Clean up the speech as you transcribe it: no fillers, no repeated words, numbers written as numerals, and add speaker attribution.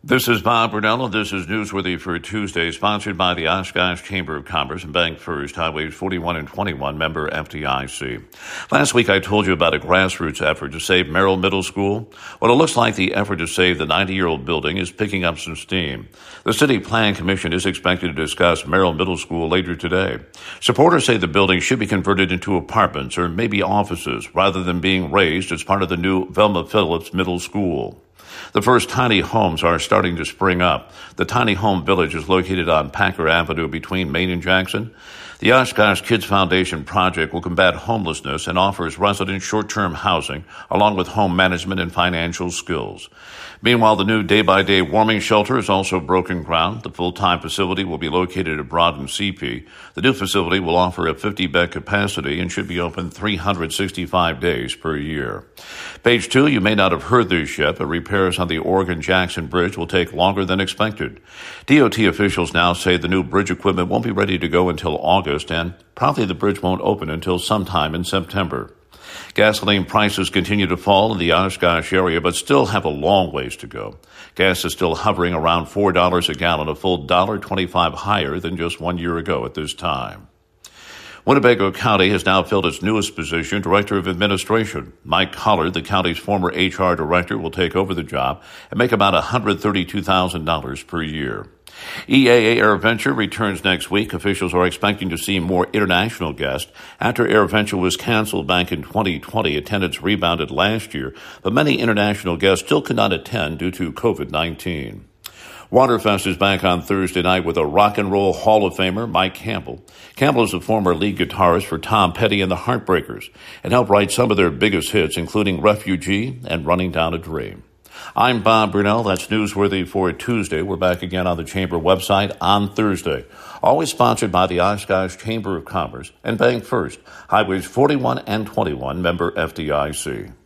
Speaker 1: This is Bob Brunello. This is Newsworthy for Tuesday, sponsored by the Oshkosh Chamber of Commerce and Bank First, Highways 41 and 21, member FDIC. Last week I told you about a grassroots effort to save Merrill Middle School. Well, it looks like the effort to save the 90-year-old building is picking up some steam. The City Plan Commission is expected to discuss Merrill Middle School later today. Supporters say the building should be converted into apartments or maybe offices rather than being raised as part of the new Velma Phillips Middle School. The first tiny homes are starting to spring up. The Tiny Home Village is located on Packer Avenue between Main and Jackson. The Oshkosh Kids Foundation project will combat homelessness and offers residents short-term housing along with home management and financial skills. Meanwhile, the new day-by-day warming shelter is also broken ground. The full-time facility will be located at Broad and CP. The new facility will offer a 50-bed capacity and should be open 365 days per year. Page 2, you may not have heard this yet, but repairs on the Oregon-Jackson Bridge will take longer than expected. DOT officials now say the new bridge equipment won't be ready to go until August, and probably the bridge won't open until sometime in September. Gasoline prices continue to fall in the Oshkosh area, but still have a long ways to go. Gas is still hovering around $4 a gallon, a full $1.25 higher than just 1 year ago at this time. Winnebago County has now filled its newest position, Director of Administration. Mike Collard, the county's former HR director, will take over the job and make about $132,000 per year. EAA AirVenture returns next week. Officials are expecting to see more international guests. After AirVenture was canceled back in 2020, attendance rebounded last year, but many international guests still could not attend due to COVID-19. Waterfest is back on Thursday night with a rock and roll Hall of Famer, Mike Campbell. Campbell is the former lead guitarist for Tom Petty and the Heartbreakers and helped write some of their biggest hits, including Refugee and Running Down a Dream. I'm Bob Brunel. That's Newsworthy for Tuesday. We're back again on the Chamber website on Thursday. Always sponsored by the Oshkosh Chamber of Commerce and Bank First, Highways 41 and 21, member FDIC.